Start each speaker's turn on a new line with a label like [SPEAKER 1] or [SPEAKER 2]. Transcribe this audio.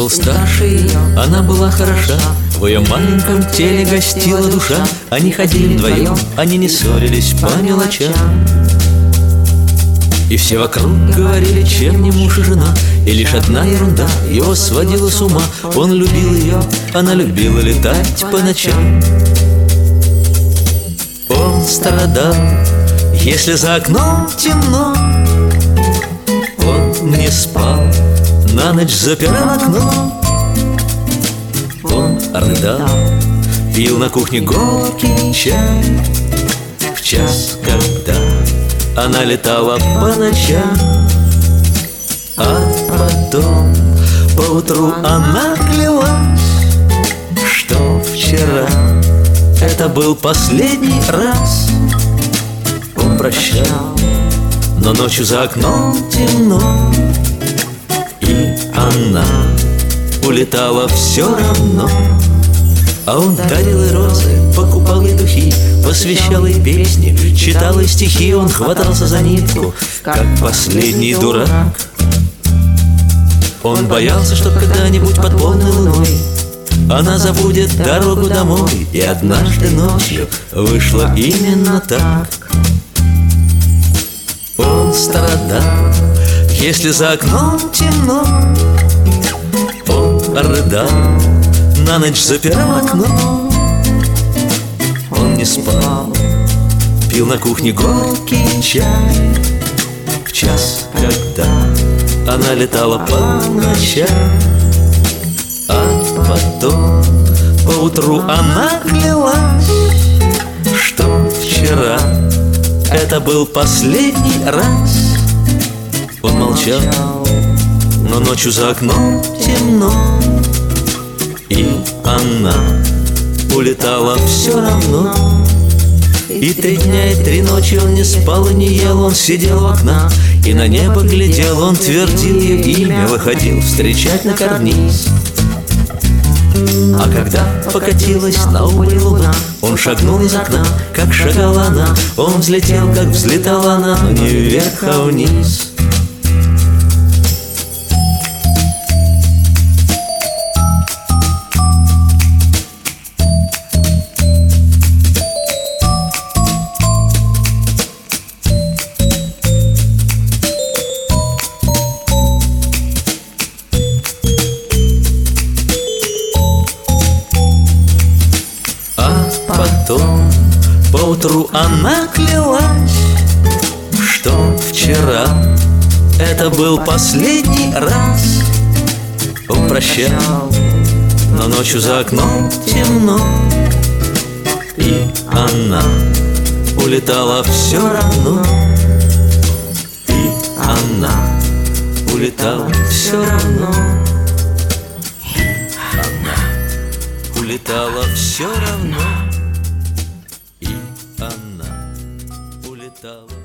[SPEAKER 1] был старше ее, она была хороша, в ее маленьком теле гостила душа. Они ходили вдвоем, они не ссорились по мелочам. И все вокруг говорили, чем не муж и жена. И лишь одна ерунда его сводила с ума. Он любил ее, она любила летать по ночам. Он страдал, если за окном темно. Он не спал, на ночь запирал окно. Он рыдал, пил на кухне горький чай. В час, когда она летала по ночам, а потом поутру она клялась, что вчера это был последний раз. Он прощал, но ночью за окном темно, и она улетала все равно. А он дарил ей розы, покупал ей духи, посвящал ей песни, читал ей стихи. Он хватался за нитку, как последний дурак. Он боялся, что когда-нибудь под полной луной она забудет дорогу домой. И однажды ночью вышло именно так. Он страдал, если за окном темно. Он рыдал, на ночь запирал окно. Он не спал, пил на кухне горький чай. В час, когда она летала по ночам, а потом поутру она клялась, что вчера это был последний раз. Он молчал, но ночью за окном темно, и она улетала все равно. И 3 дня и 3 ночи он не спал и не ел. Он сидел у окна и на небо глядел. Он твердил ее имя, выходил встречать на карниз. А когда покатилась на убыль луна, он шагнул из окна, как шагала она. Он взлетел, как взлетала она, но не вверх, а вниз. Потом поутру она клялась, что вчера это был последний раз. Он прощал, но ночью за окном темно, и она улетала все равно. И она улетала все равно. Она улетала все равно. И она улетала.